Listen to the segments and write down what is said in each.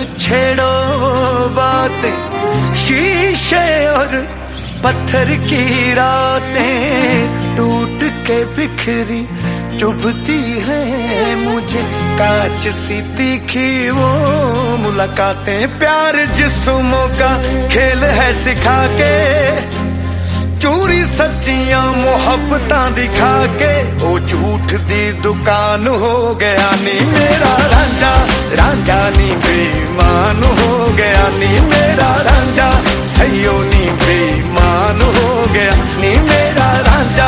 छेड़ो बातें, शीशे और पत्थर की रातें टूट के बिखरी चुभती है मुझे, कांच सी तीखी वो मुलाकातें। प्यार जिस्मों का खेल है सिखा के, चोरी सच्चियां मोहब्बतां दिखा के, ओ झूठ दी दुकान हो गया नी मेरा रांझा, रांझा नी बेईमान हो गया नी मेरा रांझा, सैयो नी बेईमान हो गया नी मेरा रांझा।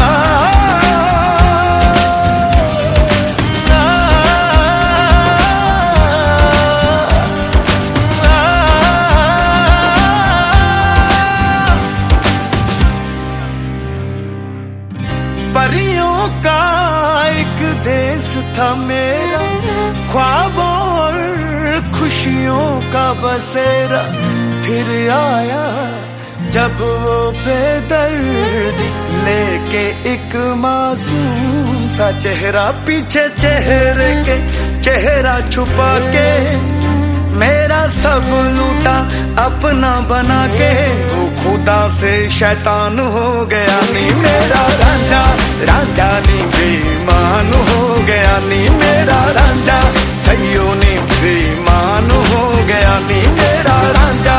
परियों का एक देश था मेरा, ख्वाबों और खुशियों का बसेरा, फिर आया जब वो बेदर्दी लेके एक मासूम सा चेहरा, पीछे चेहरे के चेहरा छुपा के, मेरा सब लूटा अपना बना के, वो खुदा से शैतान हो गया नी मेरा रांझा, रांझा नी बेईमान हो गया नी मेरा रांझा, सैयो नी बेईमान हो गया नी मेरा रांझा।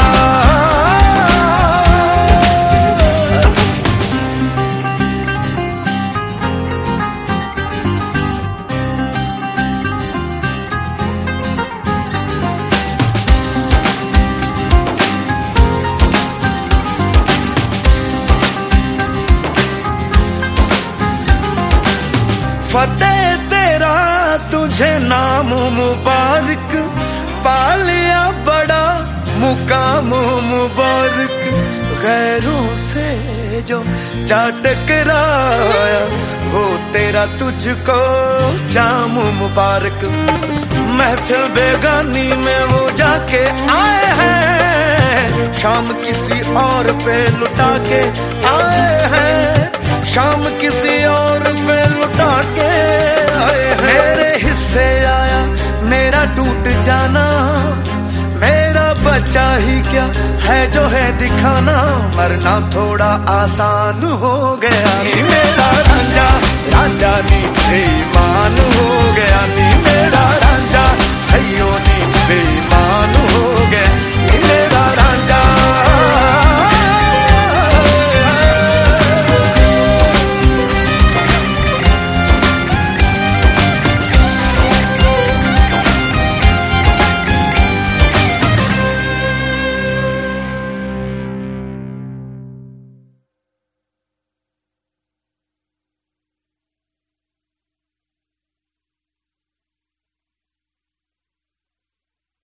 फतेह तेरा तुझे नाम मुबारक, पालिया बड़ा मुकाम मुबारक, गैरों से जो जा टकराया वो तेरा तुझको जाम मुबारक। महफिल बेगानी में वो जाके आए हैं, शाम किसी और पे लुटा के आए हैं, शाम किसी और पे लुटा के आए हैं। मेरे हिस्से आया मेरा टूट जाना, मेरा बचा ही क्या है जो है दिखाना, मरना थोड़ा आसान हो गया मेरा रांझा,